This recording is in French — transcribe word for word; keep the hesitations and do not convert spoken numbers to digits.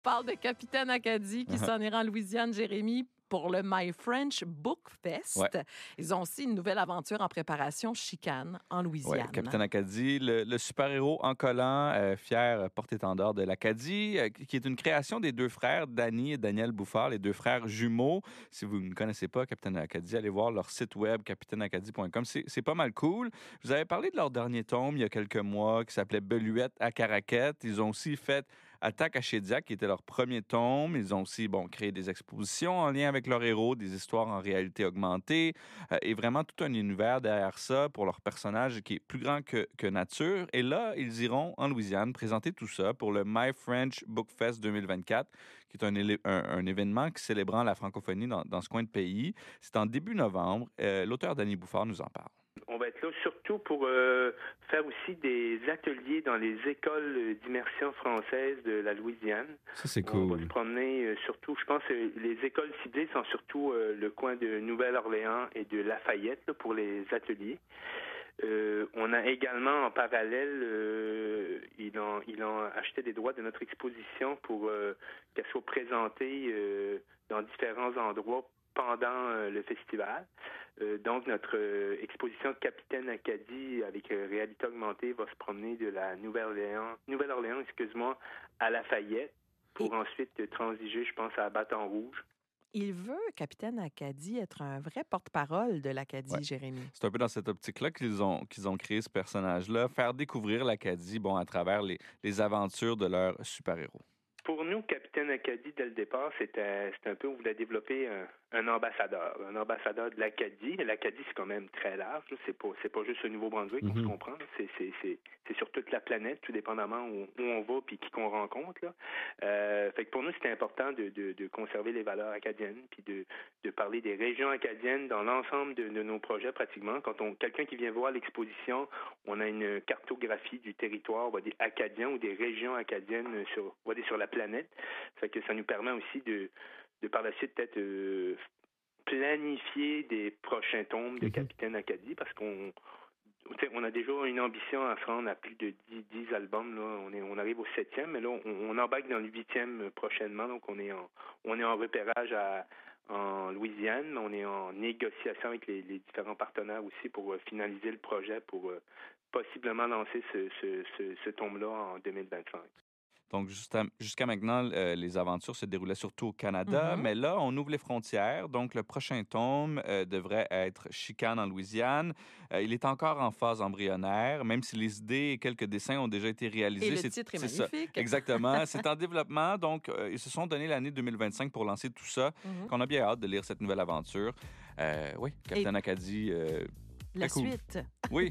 parle de Capitaine Acadie qui s'en ira en Louisiane, Jérémy, pour le My French Book Fest. Ouais. Ils ont aussi une nouvelle aventure en préparation, Chicane, en Louisiane. Ouais, Capitaine Acadie, le, le super-héros en collant, euh, fier porte-étendard de l'Acadie, euh, qui est une création des deux frères, Danny et Daniel Bouffard, les deux frères jumeaux. Si vous ne connaissez pas Capitaine Acadie, allez voir leur site web, capitaine acadie point com. C'est, c'est pas mal cool. Je vous avais parlé de leur dernier tome il y a quelques mois, qui s'appelait Beluette à Caraquette. Ils ont aussi fait Attaque à Chédiac, qui était leur premier tome. Ils ont aussi bon, créé des expositions en lien avec leurs héros, des histoires en réalité augmentée, euh, et vraiment tout un univers derrière ça pour leur personnage qui est plus grand que, que nature. Et là, ils iront en Louisiane présenter tout ça pour le My French Book Fest deux mille vingt-quatre, qui est un, élé- un, un événement qui célébrant la francophonie dans, dans ce coin de pays. C'est en début novembre. Euh, l'auteur Danny Bouffard nous en parle. On va être là surtout pour euh, faire aussi des ateliers dans les écoles d'immersion française de la Louisiane. Ça, c'est On va cool. se promener euh, surtout, je pense que les écoles ciblées sont surtout euh, le coin de Nouvelle-Orléans et de Lafayette là, pour les ateliers. Euh, on a également en parallèle, euh, ils, ont, ils ont acheté des droits de notre exposition pour euh, qu'elle soit présentée euh, dans différents endroits pendant euh, le festival. Euh, donc, notre euh, exposition Capitaine Acadie avec euh, réalité augmentée va se promener de la Nouvelle-Orléans, Nouvelle-Orléans, excuse-moi, à Lafayette pour Et... ensuite transiger, je pense, à Bâton-Rouge. Il veut, Capitaine Acadie, être un vrai porte-parole de l'Acadie, Ouais. Jérémy. C'est un peu dans cette optique-là qu'ils ont, qu'ils ont créé ce personnage-là, faire découvrir l'Acadie bon, à travers les, les aventures de leurs super-héros. Pour nous, Capitaine Acadie, dès le départ, c'était, c'était un peu, on voulait développer un, un ambassadeur, un ambassadeur de l'Acadie. L'Acadie, c'est quand même très large. Là. C'est pas, c'est pas juste le Nouveau-Brunswick, mm-hmm. on se comprend. C'est, c'est, c'est, c'est sur toute la planète, tout dépendamment où, où on va puis qui qu'on rencontre. Là. Euh, fait que pour nous, c'était important de, de, de conserver les valeurs acadiennes puis de, de parler des régions acadiennes dans l'ensemble de, de nos projets pratiquement. Quand on, quelqu'un qui vient voir l'exposition, on a une cartographie du territoire, on va dire acadien ou des régions acadiennes sur, on va dire sur la planète. planète. Fait que ça nous permet aussi de, de par la suite peut-être euh, planifier des prochains tomes de mm-hmm. Capitaine Acadie parce qu'on on a déjà une ambition à se rendre à plus de dix albums. Là. On, est, on arrive au septième, mais là, on, on embarque dans le huitième prochainement. Donc, on est en, on est en repérage à, en Louisiane, mais on est en négociation avec les, les différents partenaires aussi pour euh, finaliser le projet pour euh, possiblement lancer ce, ce, ce, ce tome-là en deux mille vingt-cinq. Donc, jusqu'à, jusqu'à maintenant, euh, les aventures se déroulaient surtout au Canada, mm-hmm. mais là, on ouvre les frontières. Donc, le prochain tome euh, devrait être Chicane en Louisiane. Euh, il est encore en phase embryonnaire, même si les idées et quelques dessins ont déjà été réalisés. Et le c'est, titre est c'est magnifique. Ça. Exactement. C'est en développement. Donc, euh, ils se sont donné l'année deux mille vingt-cinq pour lancer tout ça. Mm-hmm. On a bien hâte de lire cette nouvelle aventure. Euh, oui, Capitaine et... Acadie... Euh, La cool. suite. Oui.